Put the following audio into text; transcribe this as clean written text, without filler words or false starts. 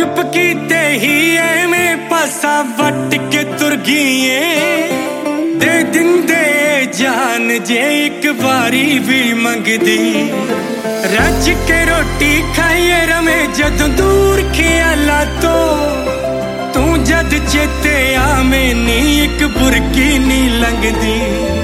चुप कीते ही एवें पासा वट के तुर गईए। दे दिंदे जान जे एक बारी भी मंगदी। रज के रोटी खाइए रमे जदों दूर ख्याला तो। तू जद चेते आवे नी एक बुरकी नी लंघदी।